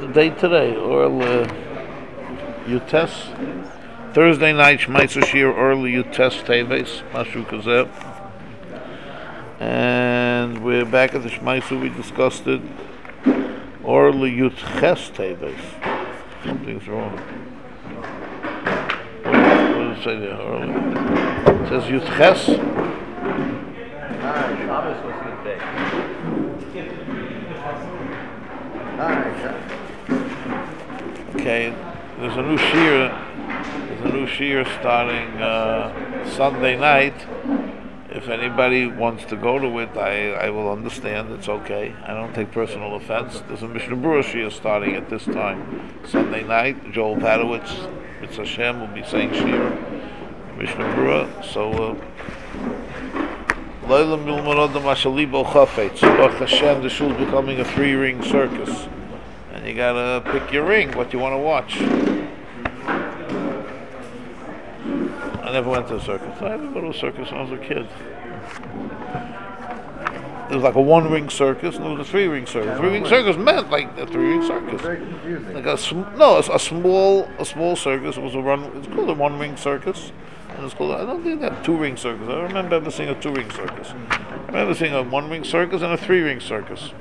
day today, or Yutes. Thursday night, Shmaisa Shir, early Yutes Teves, Mashu Kazeb. And we're back at the Shmaisa, we discussed it. Early Yutes Teves. Something's wrong. What does it say there? Early. It says Yutes. Shabbos was good day. Okay, there's a new shear starting Sunday night. If anybody wants to go to it, I will understand. It's okay. I don't take personal offense. There's a Mishnah Berurah shear starting at this time Sunday night. Joel Padowitz, Mitzvah Hashem, will be saying shear Mishnah Berurah. So. Loilam Milmarodam Ashalibo Chafetz. Baruch Hashem, the shul is becoming a 3-ring circus. And you gotta pick your ring, what you want to watch. I never went to a circus. I didn't go to a circus when I was a kid. It was like a 1-ring circus, and it was a 3-ring circus. 3-ring circus meant like a 3-ring circus. Very confusing. Like a small circus. It was It's called a 1-ring circus. And it's called, I don't think they have 2-ring circus. I remember ever seeing a 2-ring circus. I remember seeing a 1-ring circus and a 3-ring circus.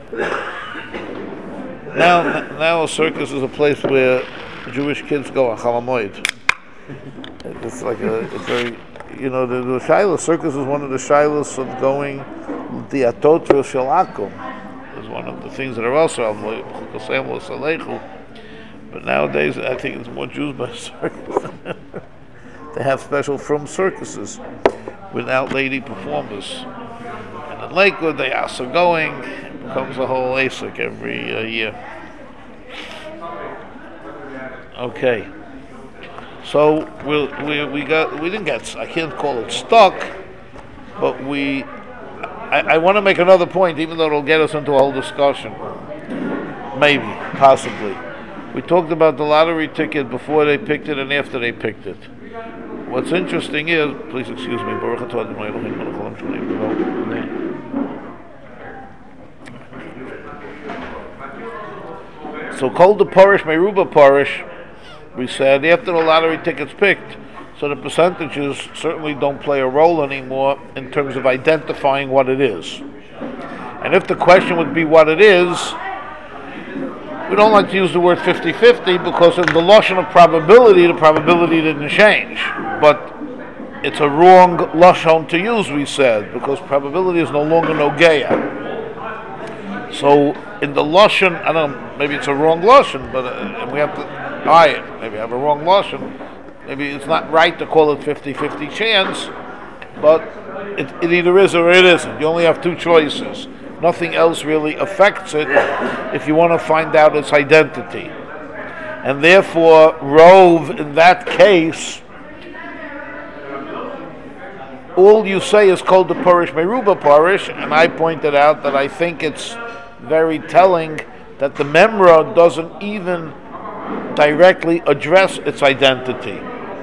Now a circus is a place where Jewish kids go on Chol Hamoed. It's very, the Shiloh circus is one of the Shilohs of going the Atotra Shalakum. Is one of the things that are also but nowadays I think it's more Jews by circus. They have special from circuses without lady performers. And in Lakewood they are so going. It becomes a whole ASIC every year. Okay. So we didn't get, I can't call it stuck, but I want to make another point, even though it'll get us into a whole discussion. Maybe, possibly. We talked about the lottery ticket before they picked it and after they picked it. What's interesting is, please excuse me, so called the Parish, Meruba Parish, we said after the lottery ticket's picked, so the percentages certainly don't play a role anymore in terms of identifying what it is. And if the question would be what it is, we don't like to use the word 50-50 because in the lashon of probability, the probability didn't change. But it's a wrong lashon to use, we said, because probability is no longer nogeya. So in the lashon, I don't know, maybe it's a wrong lashon, but we have to maybe I have a wrong lashon. Maybe it's not right to call it 50-50 chance, but it either is or it isn't. You only have 2 choices. Nothing else really affects it if you want to find out its identity. And therefore, Rove, in that case, all you say is called the Parish Meruba Parish, and I pointed out that I think it's very telling that the Memra doesn't even directly address its identity.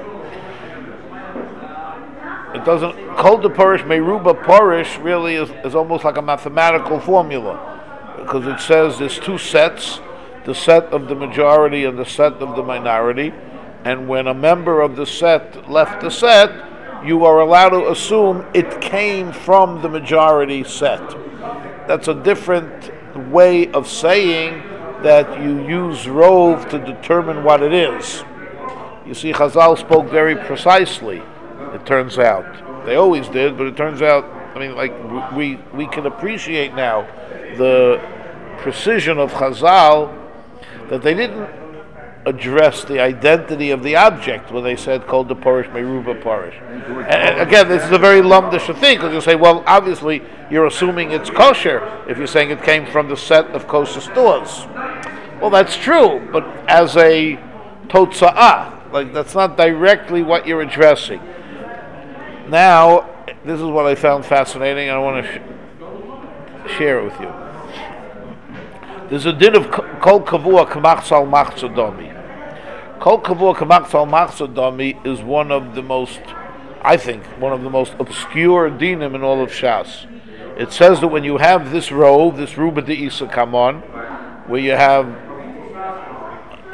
It doesn't. Called the Parish Meruba Parish really is almost like a mathematical formula, because it says there's 2 sets, the set of the majority and the set of the minority, and when a member of the set left the set, you are allowed to assume it came from the majority set. That's a different way of saying that you use Rove to determine what it is. You see, Chazal spoke very precisely, it turns out. They always did, but it turns out, we can appreciate now the precision of Chazal, that they didn't address the identity of the object when they said called the Parish Meruba Parish. And again, this is a very lumdish thing, because you say, well, obviously you're assuming it's kosher if you're saying it came from the set of kosher stores. Well, that's true, but as a totza'ah, that's not directly what you're addressing. Now, this is what I found fascinating, and I want to share it with you. There's a din of kol kavua k'machzal machzodomi. Kol kavua k'machzal machzodomi is one of the most obscure dinim in all of Shas. It says that when you have this row, this ruba de isa kamon, where you have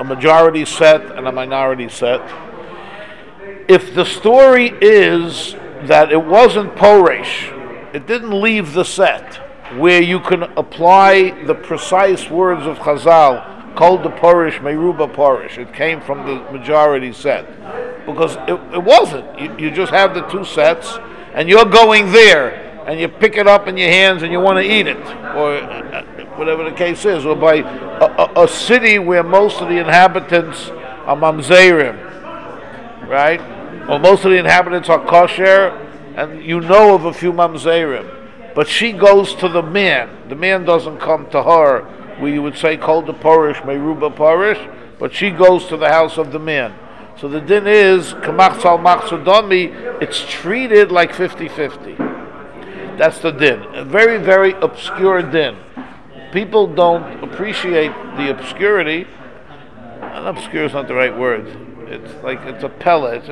a majority set and a minority set. If the story is that it wasn't Poresh, it didn't leave the set, where you can apply the precise words of Chazal, Kol de Poresh, Meruba Poresh. It came from the majority set. Because it wasn't. You just have the two sets, and you're going there, and you pick it up in your hands and you want to eat it, or whatever the case is, or by a city where most of the inhabitants are mamzerim, right? Or most of the inhabitants are kosher, and you know of a few mamzerim. But she goes to the man. The man doesn't come to her, where you would say, Kol de Porish, Meruba Porish, but she goes to the house of the man. So the din is, Kamach Sal Machsudami, it's treated like 50-50. That's the din. A very, very obscure din. People don't appreciate the obscurity. And obscure is not the right word. It's like it's a pellet.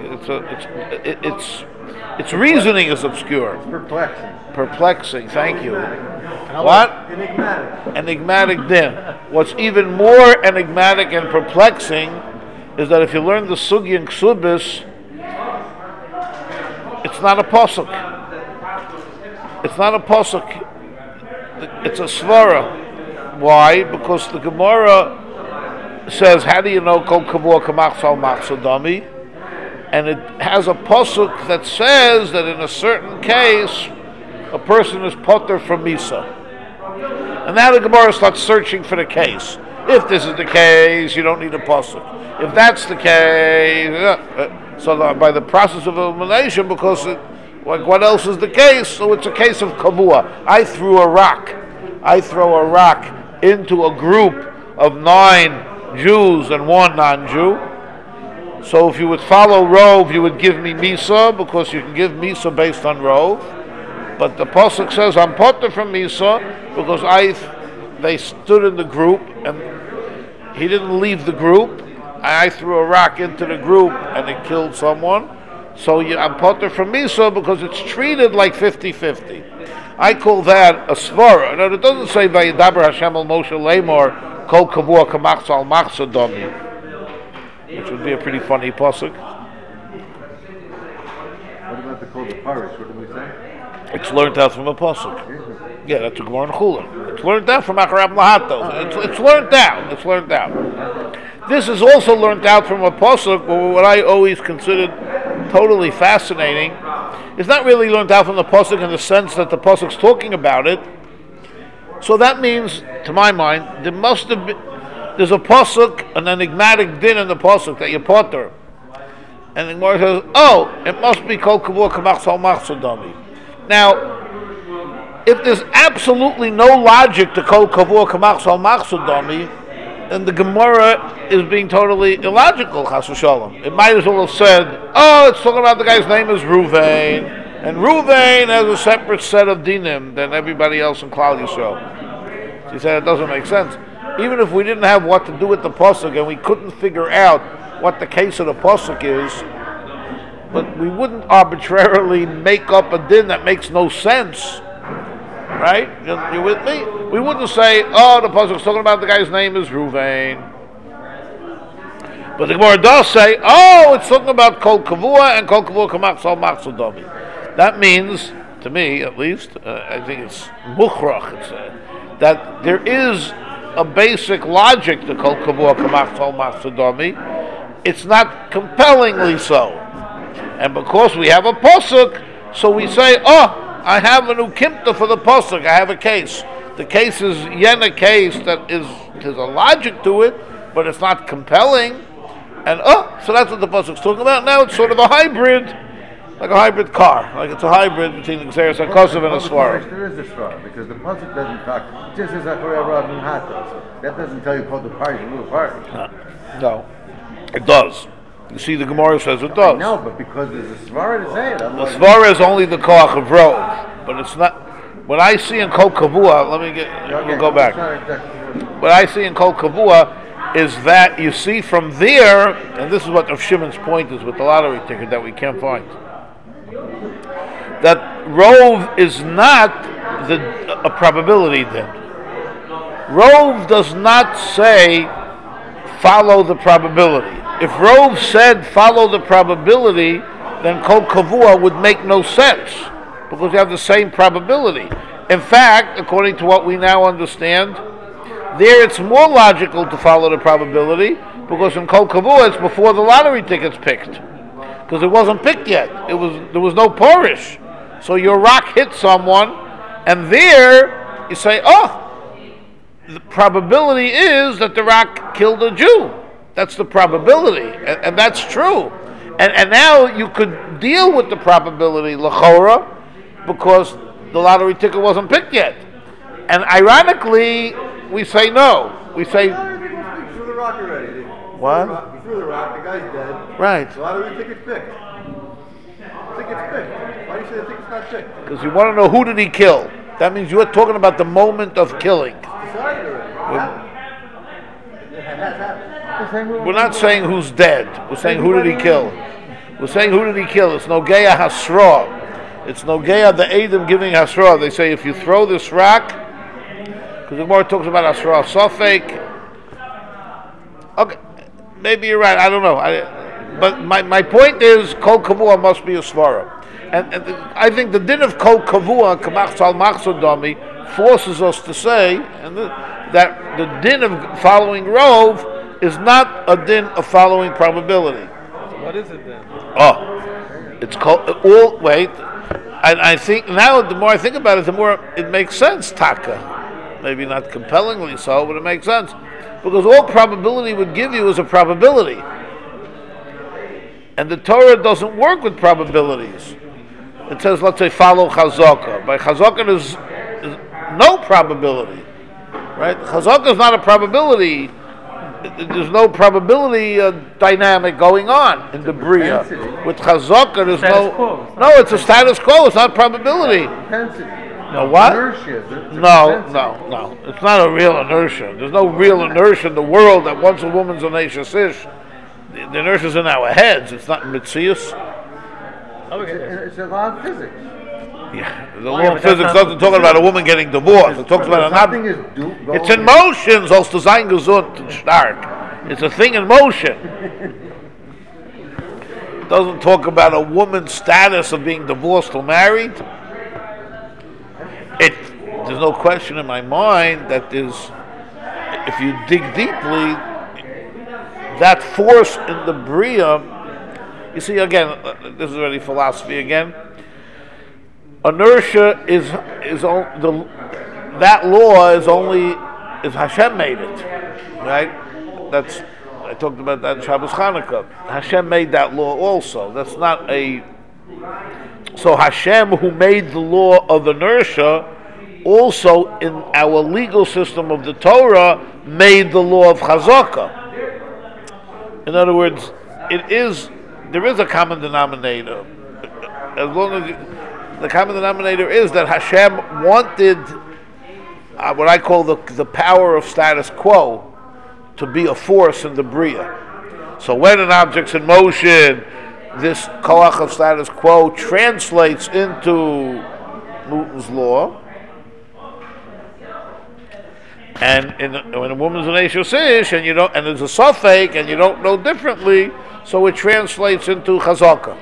Its reasoning is obscure. It's perplexing. Perplexing. Thank you. What? Enigmatic. Enigmatic din. What's even more enigmatic and perplexing is that if you learn the sugi and ksubis, it's not a pasuk. It's not a pasuk. It's a svara. Why? Because the Gemara says, how do you know Kol Kavua Kamach Sal Machsudami? And it has a pasuk that says that in a certain case, a person is potter from Misa. And now the Gemara starts searching for the case. If this is the case, you don't need a pasuk. If that's the case, by the process of elimination, because what else is the case? So it's a case of Kavua. I throw a rock into a group of 9 Jews and 1 non-Jew. So if you would follow Rove, you would give me Misa, because you can give Misa based on Rove. But the pasuk says, I'm potter from Misa, because they stood in the group, and he didn't leave the group. I threw a rock into the group, and it killed someone. So I'm potter from Misa, because it's treated like 50-50. I call that a svara. Now, it doesn't say, Vayidaber Hashem al Moshe Lemor, Kol Kavua Kamach Sal Machsudami, which would be a pretty funny pasuk. What about the Kol de Parish? What did we say? It's learned out from a pasuk. Yeah, that's a Gemara in Chulin. It's learned out from Acharab Lahato. It's learned out. It's learned out. This is also learned out from a pasuk, but what I always considered totally fascinating. It's not really learned out from the pasuk in the sense that the pasuk's talking about it. So that means, to my mind, there's a pasuk, an enigmatic din in the pasuk that you potter. And the Gemara says, oh, it must be Kol Kavua Kamach Sal Machsudami. Now, if there's absolutely no logic to Kol Kavua Kamach Sal Machsudami, then the Gemara is being totally illogical, Chas v'shalom. It might as well have said, oh, it's talking about the guy's name is Ruvain, and Ruvain has a separate set of dinim than everybody else in Klal Yisrael. She said it doesn't make sense. Even if we didn't have what to do with the pasuk and we couldn't figure out what the case of the pasuk is, but we wouldn't arbitrarily make up a din that makes no sense. Right? You with me? We wouldn't say, oh, the pasuk's talking about the guy's name is Ruvain. But the Gemara does say, oh, it's talking about Kol Kavua and Kol Kavua Kamach Sal Machsudami. That means, to me at least, I think it's Mukhrach, that there is a basic logic to Kol Kavua Kamach Sal Machsudami. It's not compellingly so. And because we have a pasuk, so we say, oh, I have an ukimta for the pasuk. I have a case. The case is a case that there's a logic to it, but it's not compelling. And so that's what the pasuk's talking about. Now it's sort of a hybrid, like a hybrid car. Like it's a hybrid between the Xeris HaKosav and a Svara. There is a Svara, because the pasuk doesn't talk, just as Acharab Rabin Hatos. That doesn't tell you Kol de Parish, you move apart. No, it does. You see, the Gemara says it does. No, but because there's a Svara to say it. The Svara is only the Koach of Rov, but it's not. What I see in Kol Kavua, we'll go back. What I see in Kol Kavua is that you see from there, and this is what Rav Shimon's point is with the lottery ticket that we can't find, that Rov is not a probability then. Rov does not say follow the probability. If Rove said follow the probability, then Kol Kavua would make no sense because you have the same probability. In fact, according to what we now understand, there it's more logical to follow the probability because in Kol Kavua it's before the lottery ticket's picked because it wasn't picked yet. There was no porish, so your rock hit someone, and there you say, oh, the probability is that the rock killed a Jew. That's the probability, and that's true. And now you could deal with the probability, l'chora, because the lottery ticket wasn't picked yet. And ironically, we say no. We say... The lottery ticket was picked through the rock already. What? You threw the rock, the guy's dead. Right. The lottery ticket's picked. The ticket's picked. Why do you say the ticket's not picked? Because you want to know who did he kill. That means you're talking about the moment of killing. Decided already. It has happened. We're not saying who's dead. We're saying who did he kill. We're saying who did he kill. It's Nogeya Hasra. It's Nogeya the Edom giving Hasra. They say if you throw this rock, because the Gemara talks about Hasra Sofek. Okay, maybe you're right. I don't know. But my point is Kol Kavua must be a Svara. And I think the din of Kol Kavua, Kamach Tzal Machzodami, forces us to say that the din of following Rove is not a din of following probability. What is it then? Oh, it's called all. Wait, I think now the more I think about it, the more it makes sense. Taka, maybe not compellingly so, but it makes sense because all probability would give you is a probability, and the Torah doesn't work with probabilities. It says, let's say, follow Chazaka. By Chazaka, there's no probability, right? Chazaka is not a probability. There's no probability dynamic going on in the Bria. With Chazaka, there's no, it's a status quo. It's not probability. No, what? Inertia. No. It's not a real inertia. There's no real inertia in the world that once a woman's an Eishes Ish, the inertia's in our heads. It's not in Mitzias. It's a law of physics. Yeah, the law of physics doesn't talk about a woman getting divorced. It talks about something it's in motion, sollst du sein gesund and stark. It's a thing in motion. It doesn't talk about a woman's status of being divorced or married. There's no question in my mind that if you dig deeply, that force in the Bria, you see again, this is already philosophy again. Inertia is that law is Hashem made it, right? I talked about that in Shabbos Chanukah. Hashem made that law also. That's not so Hashem who made the law of inertia also in our legal system of the Torah made the law of Chazaka. In other words, there is a common denominator. As long as the common denominator is that Hashem wanted what I call the power of status quo to be a force in the Bria. So when an object's in motion, this koach of status quo translates into Newton's law. And when a woman's an Eishes Ish and there's a suffix and you don't know differently, so it translates into Chazaka.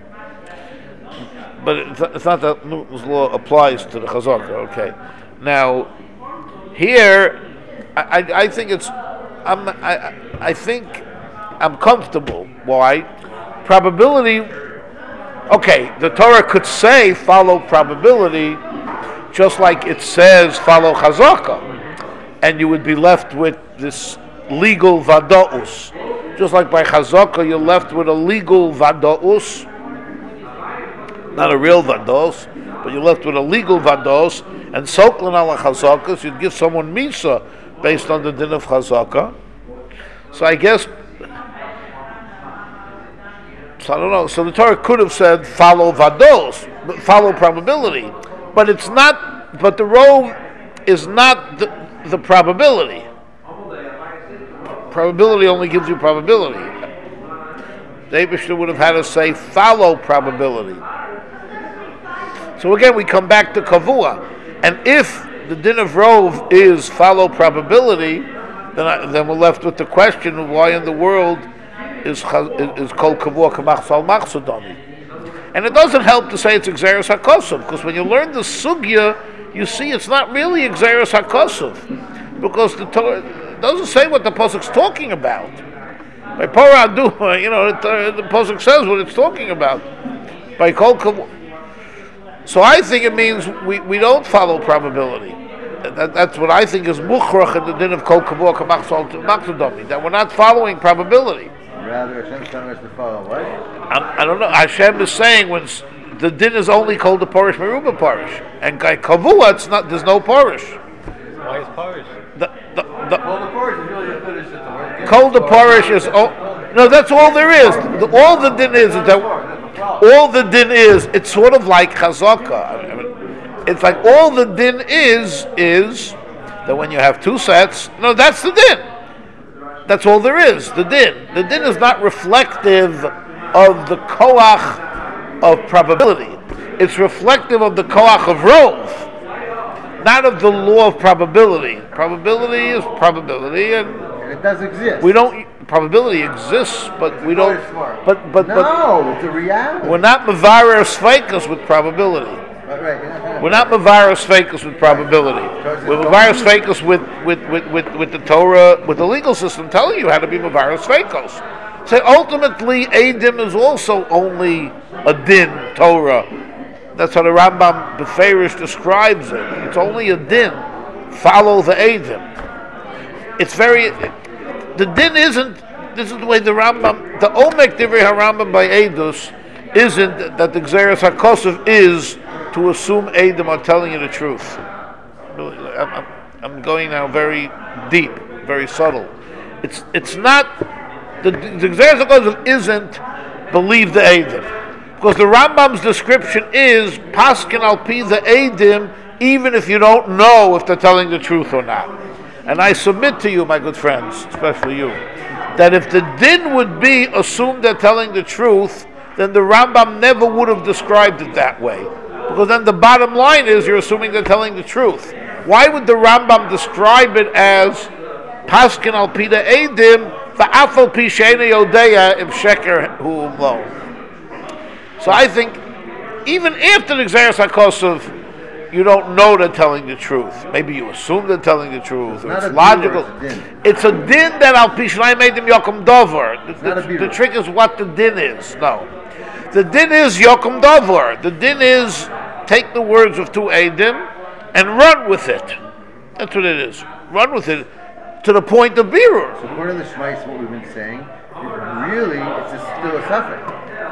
But it's not that Newton's law applies to the Chazaka. Okay. Now, here, I think I think I'm comfortable. Why? Probability. Okay, the Torah could say follow probability, just like it says follow Chazaka, and you would be left with this legal vada'us. Just like by Chazaka, you're left with a legal vada'us, not a real vada'us, but you're left with a legal vada'us, and soklan ala Chazakas, you'd give someone misa based on the din of Chazaka. So I guess, so I don't know, so the Torah could have said follow vada'us, follow probability, but it's not, but the rove is not the probability. Probability only gives you probability. The Eibishter would have had to say follow probability. So again, we come back to Kavua. And if the din of Rove is follow probability, then we're left with the question of why in the world is kol kavua kamachsal machsudami. And it doesn't help to say it's Exeris HaKosov, because when you learn the sugya, you see it's not really Exeris HaKosov, because the Torah doesn't say what the pasuk's talking about. By Parah Adu, the pasuk says what it's talking about. By kol kavua. So I think it means we don't follow probability. That's what I think is mukhrach in the din of kol kavua kamachsal machsudami, that we're not following probability. Rather, Hashem's telling us to follow what? I don't know. Hashem is saying when the din is only called the parish meruba parish, and by kavua it's not. There's no parish. Why is parish? Well, the parish is really as good as the word. Called the parish is no. That's all there is. All the din is that all the din is. It's sort of like chazaka. I mean, it's like all the din is that when you have two sets. No, that's the din. That's all there is, the din. The din is not reflective of the koach of probability. It's reflective of the koach of rove, not of the law of probability. Probability is probability, and it does exist. We don't. Probability exists, but we don't. But no, it's a reality. We're not mevarer sfeikus with probability. Right. We're not mevaris feikus with probability. We're mevaris feikus with the Torah, with the legal system telling you how to be mevaris feikus. So ultimately, Eidim is also only a din Torah. That's how the Rambam Beferish describes it. It's only a din. Follow the Eidim. It's very. The din isn't. This is the way the Rambam, the Omek Divrei HaRambam by Eidus, isn't that the Gzeres HaKosov is to assume Eidim are telling you the truth. I'm going now very deep, very subtle. It's not the Gzeres HaKosov isn't believe the Eidim, because the Rambam's description is Paskin al pi the Eidim, even if you don't know if they're telling the truth or not. And I submit to you, my good friends, especially you, that if the din would be assumed they're telling the truth, then the Rambam never would have described it that way. Because then the bottom line is you're assuming they're telling the truth. Why would the Rambam describe it as Paskin al Pida Eidim, Va'afal Pi She'ena Yodeya Im Sheker Hu Lo? So I think even after the Gzeres HaKosov, you don't know they're telling the truth. Maybe you assume they're telling the truth. It's logical. It's a din that al pi shnai made them yokum dover. The trick is what the din is. No. The din is yokum dover. The din is take the words of two Eidim and run with it. That's what it is. Run with it to the point of birur. So according to the Shmais, what we've been saying, really, it's still a suffix.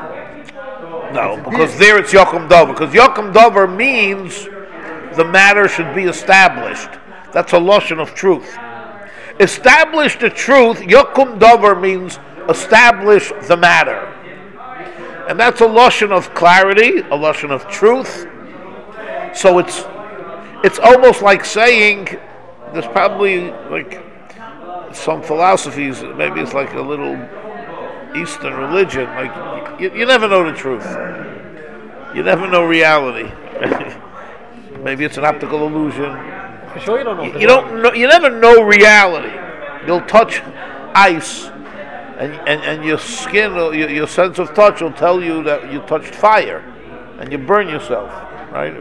No, because there it's yokum dover. Because yokum dover means the matter should be established. That's a lashon of truth. Establish the truth. Yokum dover means establish the matter, and that's a lashon of clarity, a lashon of truth. So it's almost like saying there's probably like some philosophies. Maybe it's like a little Eastern religion. Like you never know the truth. You never know reality. Maybe it's an optical illusion. For sure, you don't know. You don't know. You never know reality. You'll touch ice, and your skin, your sense of touch, will tell you that you touched fire, and you burn yourself, right?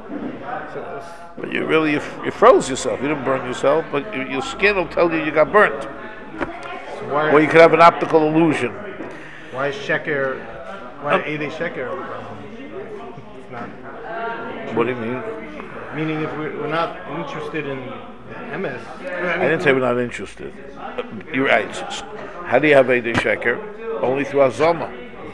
But you really you froze yourself. You didn't burn yourself, but your skin will tell you got burnt. So or you could have an optical illusion. Why is sheker? Why Eidei sheker? It's not. What do you mean? Meaning, if we're not interested in MS. I didn't say we're not interested. You're right. How do you have Eidei Sheker? Only through Hazama.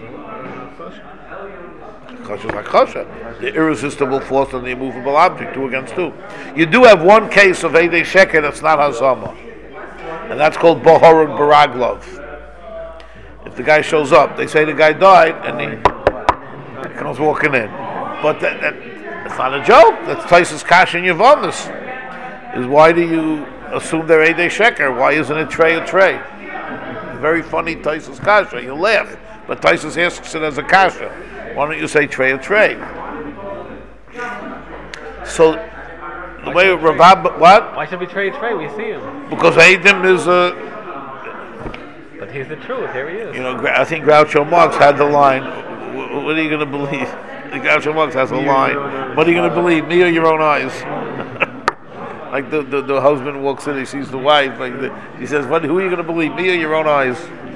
Kasha. The irresistible force and the immovable object, 2 against 2. You do have one case of Eidei Sheker that's not Hazama, and that's called Bohorod Baraglov. If the guy shows up, they say the guy died, and he comes walking in. But that's not a joke. That's Taisus Kash in Yavamas. Is why do you assume they're Eidei Sheker? Why isn't it Trey or Trey? Very funny Taisus Kasha. You laugh. But Taisus asks it as a Kasha. Why don't you say Trey or Trey? So the way Rav what? Why should we trade Trey? We see him. Because Adam is a. But he's the truth. Here he is. You know, I think Groucho Marx had the line. What are you going to believe? Groucho Marx has a line. What are you going to believe? Me or your own eyes? Like the husband walks in, he sees the wife. He says, "Who are you going to believe? Me or your own eyes?"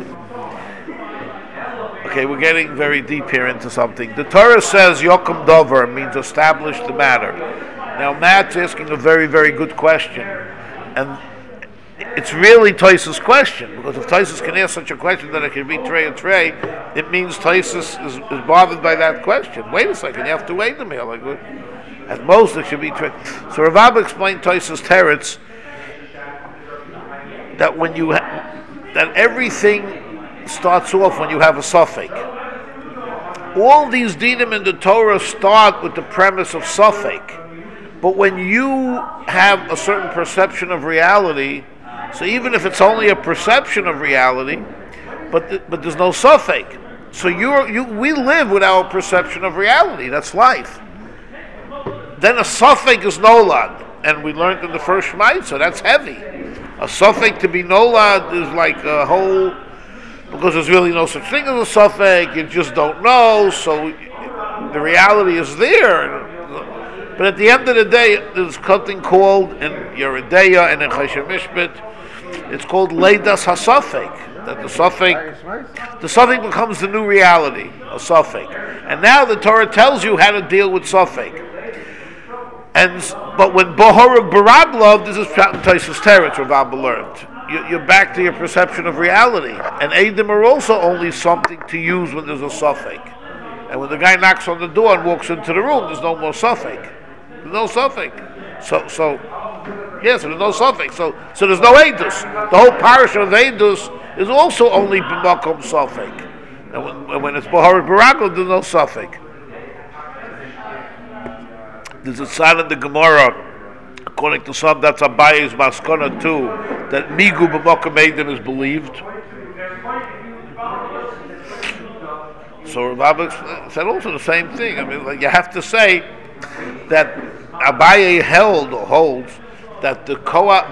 Okay, we're getting very deep here into something. The Torah says Yokum Dover means establish the matter. Now Matt's asking a very, very good question. And it's really Tosfos' question, because if Tosfos can ask such a question that it can be Trey, it means Tosfos is bothered by that question. Wait a second, you have to wait a minute. Like, at most it should be Trey. So Rav Abba explained Tosfos' teretz that when you that everything starts off when you have a suffix. All these dinim in the Torah start with the premise of suffix. But when you have a certain perception of reality, so even if it's only a perception of reality, but there's no suffix. So we live with our perception of reality. That's life. Then a suffix is nolad, and we learned in the first Shema, so that's heavy. A suffix to be nolad is like a whole, because there's really no such thing as a suffix. You just don't know. So the reality is there. But at the end of the day, there's something called in Yeredeya and in Choshen Mishpat, it's called Leidas HaSuffix. That the suffix becomes the new reality, a suffix. And now the Torah tells you how to deal with suffix. But when Bohoruk Barablov, this is Pshat and Tosfos teretz, Rav Abba learned. You're back to your perception of reality. And Eidim are also only something to use when there's a suffix. And when the guy knocks on the door and walks into the room, there's no more suffix. There's no suffix. So there's no suffix. So there's no Eidus. The whole parish of Eidus is also only b'makom suffix. And when it's Bohoruk Barablov, there's no suffix. There's a sign in the Gemara, according to some, that's Abaye's Maskona too, that Migu b'makom Eidim is believed. So Rav Abba said also the same thing. I mean, like, you have to say that Abaye holds that the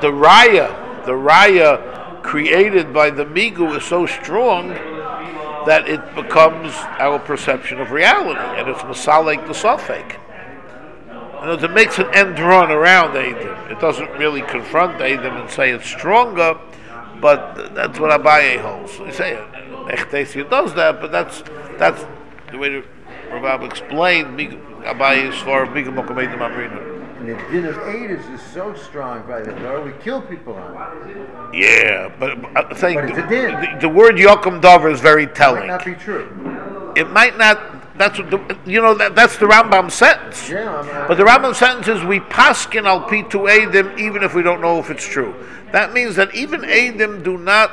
raya created by the Migu is so strong that it becomes our perception of reality, and it's Masalek the Safek. And it makes an end run around Eidim. It doesn't really confront Eidim and say it's stronger, but that's what Abaye holds. So you say Echtesia does that, but that's the way the Rav Abba explained Abaye's for Migu b'makom Eidim Amrina. And the din of Eidus is so strong by the Torah, we kill people on it. Yeah, but I'm saying But it's a din. the word Yokum Dover is very telling. It might not be true. It might not. That's what that's the Rambam sentence. Yeah, But the Rambam sentence is we paskin al pitu Eidim even if we don't know if it's true. That means that even Eidim do not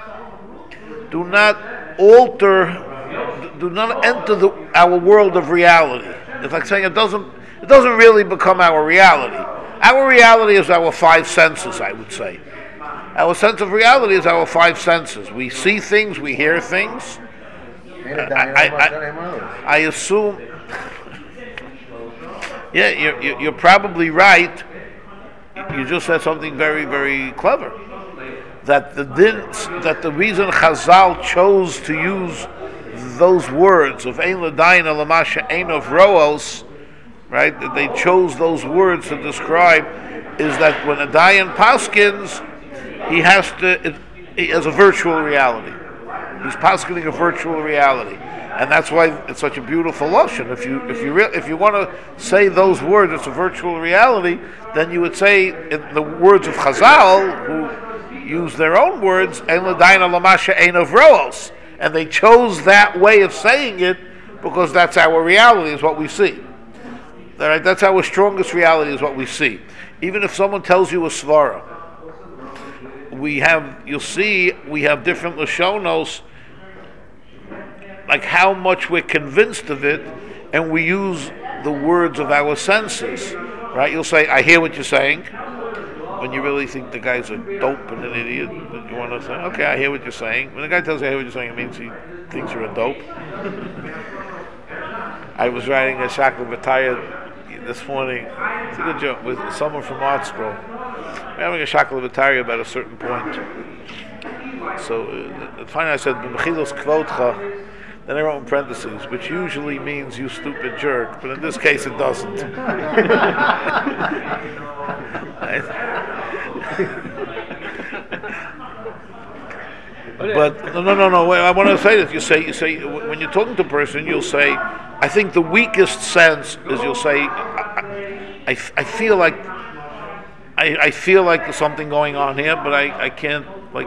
enter our world of reality. It's like saying it doesn't really become our reality. Our reality is our five senses, I would say. Our sense of reality is our five senses. We see things, we hear things. I assume. Yeah, you're probably right. You just said something very, very clever. That the reason Chazal chose to use those words of Ein L'dayin Alamasha Ein of Roos, right? That they chose those words to describe is that when a dayan paskins, he has a virtual reality. He's paskining a virtual reality, and that's why it's such a beautiful lashon. If you want to say those words, it's a virtual reality. Then you would say in the words of Chazal, who use their own words, Ein L'dayin Alamasha Ein of Roos. And they chose that way of saying it because that's our reality, is what we see. All right, that's our strongest reality, is what we see. Even if someone tells you a svara, you'll see we have different lashonos, like how much we're convinced of it, and we use the words of our senses. Right? You'll say, I hear what you're saying. When you really think the guy's a dope and an idiot, you want to say, okay, I hear what you're saying. When the guy tells you I hear what you're saying, it means he thinks you're a dope. I was riding a Shakla Bataya this morning, It's a good joke with someone from art school. We're having a shakal v'tari about a certain point. So finally I said, "B'mechilos kvotcha." Then I wrote in parentheses, which usually means you stupid jerk, but in this case it doesn't. But no. Wait, I want to say that you say when you're talking to a person, you'll say, I think the weakest sense is you'll say, I feel like I feel like there's something going on here, but I can't put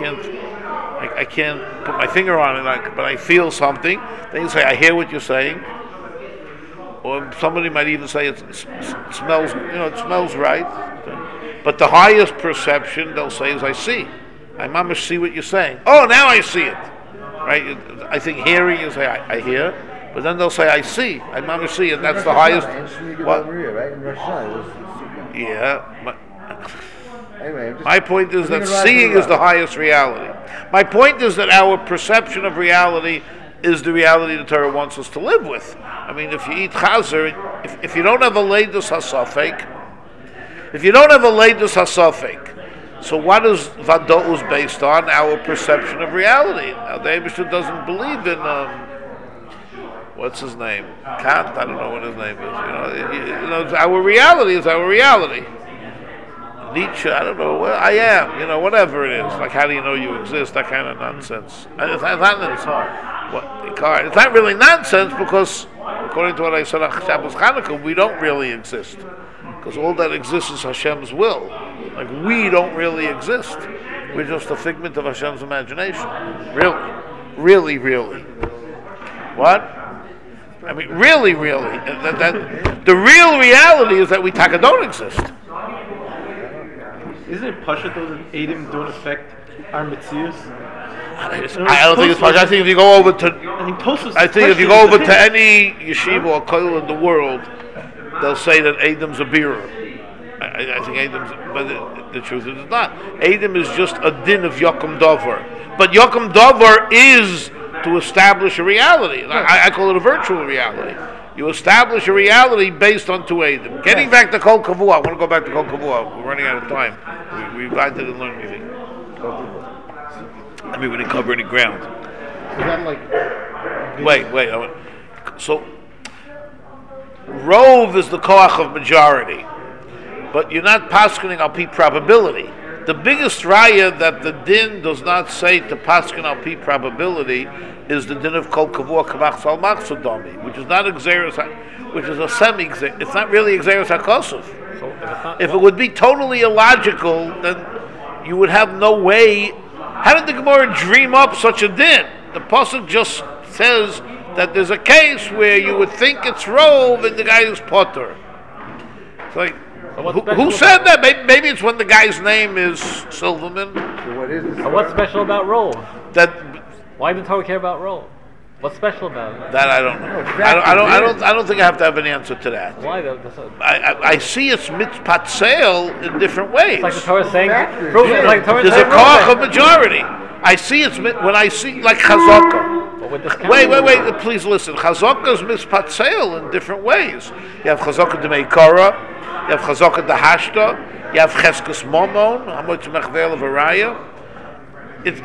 my finger on it. But I feel something. Then you say, I hear what you're saying. Or somebody might even say it smells. It smells right. But the highest perception they'll say is, I see. I mamish see what you're saying. Oh, now I see it. Right? I think hearing, you say, I hear. But then they'll say, I see. I mamish see it. That's the highest. What? Yeah. My point is that seeing is the highest reality. My point is that our perception of reality is the reality the Torah wants us to live with. I mean, if you eat chazer, if you don't have a leidus hasafek, so what is vadolus based on? Our perception of reality. Now, the Eibishter doesn't believe in what's his name? Kant. I don't know what his name is. Our reality is our reality. Nietzsche, I don't know, I am, whatever it is. Like, how do you know you exist? That kind of nonsense. And it's not really nonsense because, according to what I said on Shabbos Chanukah, we don't really exist. Because all that exists is Hashem's will. Like, we don't really exist. We're just a figment of Hashem's imagination. Really. What? I mean, really. The real reality is that we don't exist. Isn't it Pasha though that Adam don't affect our Metzius? I don't think it's Pasha. I think if you go over to any yeshiva or kollel in the world, they'll say that Adam's a bearer. I think Adam's, but the truth is it's not. Adam is just a din of Yokum Dover. But Yokum Dover is to establish a reality. I call it a virtual reality. You establish a reality based on two Adam. Getting back to Kol Kavua, I want to go back to Kol Kavua. We're running out of time. We didn't learn anything. I mean, we didn't cover any ground. Is that like... Wait. So, Rove is the koach of majority. But you're not paskening al pi probability. The biggest raya that the din does not say to pasken al pi probability is the din of kol kavua kamach sal machsudami, which is not exeris, which is a semi-exeris. It's not really exeris hakosov. If it would be totally illogical, then you would have no way. How did the Gemara dream up such a din? The pasuk just says that there's a case where you would think it's rove and the guy is potter. It's like, who said that? Maybe it's when the guy's name is Silverman. So what is this? What's special about roll? Why did the Torah care about roll? What's special about it? That I don't know. I don't think I have to have an answer to that. Why though? I see it's mitzpatzel in different ways. It's like the Torah saying, prove it. Like the there's a koach of majority. I see it's when I see like chazaka. Wait! Please listen. Chazaka is mitzpatzel in different ways. You have chazaka de meikara. You have chazaka de hashta. You have cheskes momon. How much mechvel of a raya? It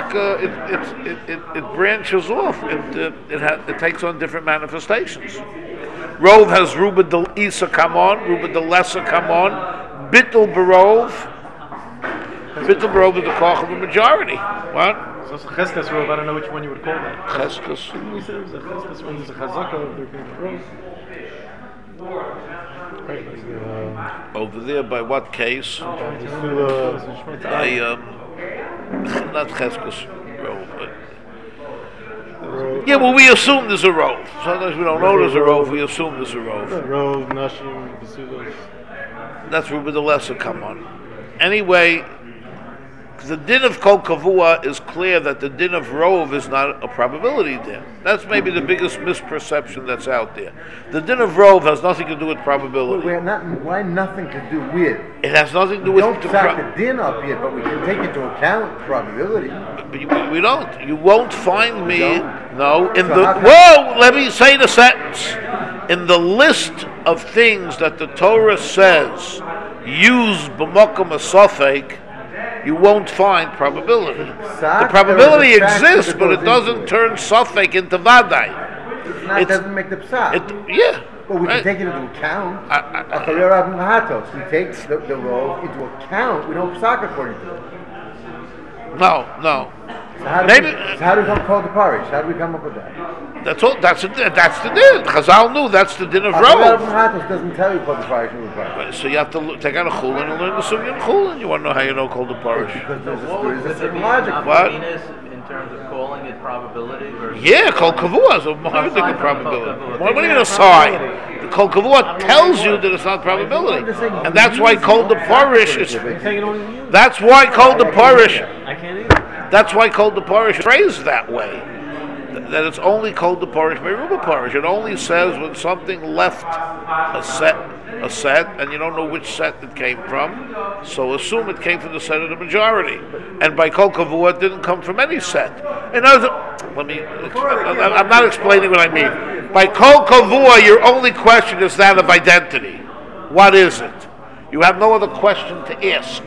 branches off. It takes on different manifestations. Rove has Ruba del Isa come on, Ruba del Lesser come on, Bittul Barov. Bittul Barov is the koch of a majority. What? So it's a Cheskes Rove, I don't know which one you would call that. Cheskes. We said it was a Cheskes one, there's a Chazaka, there's a Rove. Over there, by what case? Not Cheskes Rove, but yeah, well, we assume there's a rove. Sometimes we don't know there's a rove. We assume there's a rove. Rove, Nashim, Basulos. That's Ruben the Lesser. Come on. Anyway, the din of Kol Kavua is clear that the din of Rove is not a probability din. That's maybe the biggest misperception that's out there. The din of Rove has nothing to do with probability. Why nothing to do with? It has nothing to do with... We don't stack the din up yet, but we can take into account probability. But we don't. You won't find me... No. Let me say the sentence. In the list of things that the Torah says use b'mokum asofek, you won't find probability. The probability exists, but it doesn't turn sofek into vaday. It doesn't make the psak. Yeah. Well, we right. can take it into account. We take the role into account. We don't psak according to it. No. So how do we come called the parish? How do we come up with that? That's all. That's the din. Chazal knew that's the din of Rov. Doesn't tell you called the parish. So you have to take out a chulin and learn the sugya in chulin. You want to know how you know called the parish? Because there is a certain logic. What? In terms of calling it probability versus... Yeah, kol kavua is a different probability. What do you mean aside? The kol kavua tells you that it's not probability, and that's why kol the parish is. That's why kol the parish. I can't either. That's why kol the parish is phrased that way. That it's only kol the parish meruba parish. It only says when something left a set, and you don't know which set it came from, so assume it came from the set of the majority. And by kol kavua, it didn't come from any set. In other, I'm not explaining what I mean. By kol kavua, your only question is that of identity. What is it? You have no other question to ask.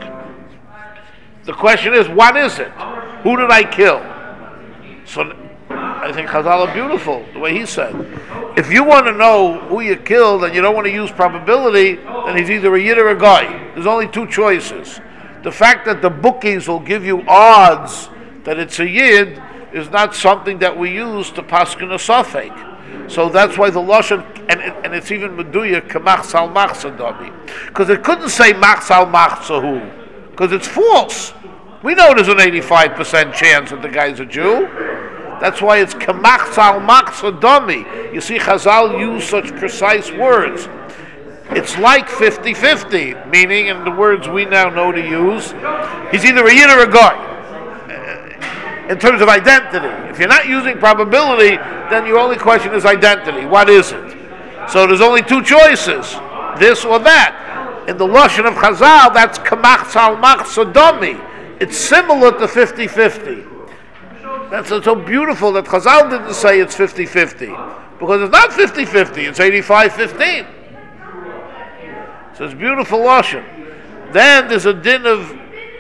The question is, what is it? Who did I kill? So I think Chazal are beautiful, the way he said. If you want to know who you killed and you don't want to use probability, then he's either a yid or a guy. There's only two choices. The fact that the bookies will give you odds that it's a yid is not something that we use to paskin a safek. So that's why the lashon, and it's even meduya kamach sal machsadami, because it couldn't say mach sal machsahu, because it's false. We know there's an 85% chance that the guy's a Jew. That's why it's kamach sal machsadami. You see, Chazal use such precise words. It's like 50-50, meaning, in the words we now know to use, he's either a yid or a guy. In terms of identity. If you're not using probability, then your only question is identity. What is it? So there's only two choices, this or that. In the lashon of Chazal, that's kamach sal machsadami. It's similar to 50-50. That's so beautiful that Chazal didn't say it's 50-50. Because it's not 50-50, it's 85-15. So it's beautiful lashon. Then there's a din of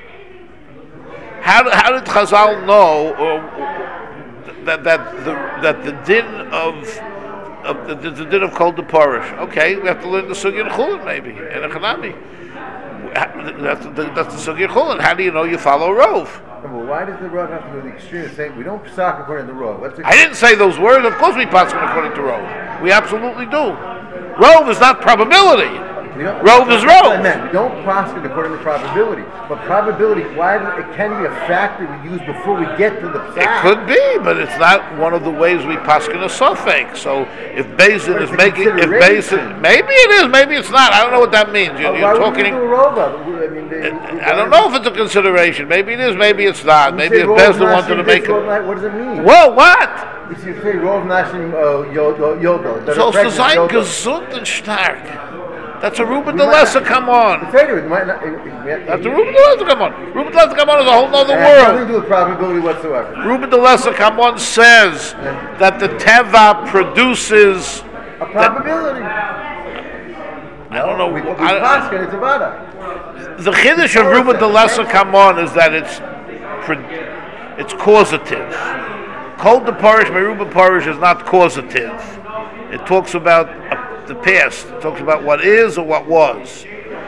how did Chazal know that the din of the din of kol the parish? Okay, we have to learn the sugya in chulin maybe and a chanami. That's the sugya in chulin. How do you know you follow Rov? Well, why does the Rov have to go to the extreme of saying we don't psak according to the Rov? I didn't say those words. Of course we pass according to Rov. We absolutely do. Rov is not probability. Rov is Rov. We don't prosecute according to probability, but probability, it can be a factor we use before we get to the psak. It could be, but it's not one of the ways we paskin a sofek. So if Bezin is making, if Bezin, maybe it is, maybe it's not. I don't know what that means. You're talking. I don't know if it's a consideration. Maybe it is, maybe it's not. Maybe if Bezin wanted to make it. What does it mean? Well, what? If you say Rov Nashim Yodo, so it's designed gesund and stark. That's a Ruben de Lesser, come on. That's a Ruben de Lesser, come on. Ruben de Lesser, come on, is a whole other world. Nothing to do with probability whatsoever. Ruben de Lesser, come on, says that the Teva produces a probability. I don't know. It's a vada. The chiddush of Ruben de Lesser, come on, is that it's causative. Kol the parish, Meruba parish is not causative. It talks about the past. It talks about what is or what was.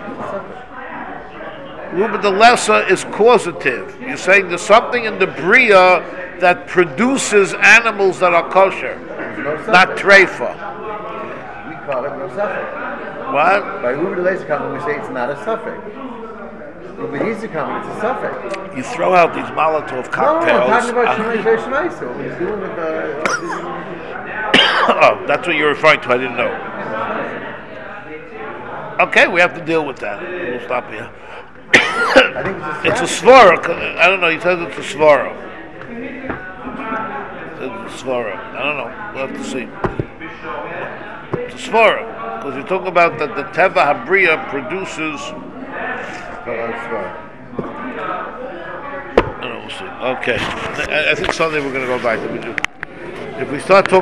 Ruben de Lesser is causative. You're saying there's something in the Bria that produces animals that are kosher, not treifa. We call it no suffix. What? By Ruben de Lesser we say it's not a suffix. Ruben Yisrael coming, it's a suffix. You throw out these Molotov cocktails. No, I'm talking about Shemay Shemay. What he's doing with oh, that's what you're referring to. I didn't know. Okay, we have to deal with that. We'll stop here. I think it's a svara. I don't know. He says it's a svara. It's a svara. I don't know. We'll have to see. It's a svara because you're talking about that the Teva Habriya produces. I don't know. We'll see. Okay. I think Sunday we're going to go back. If we start talking.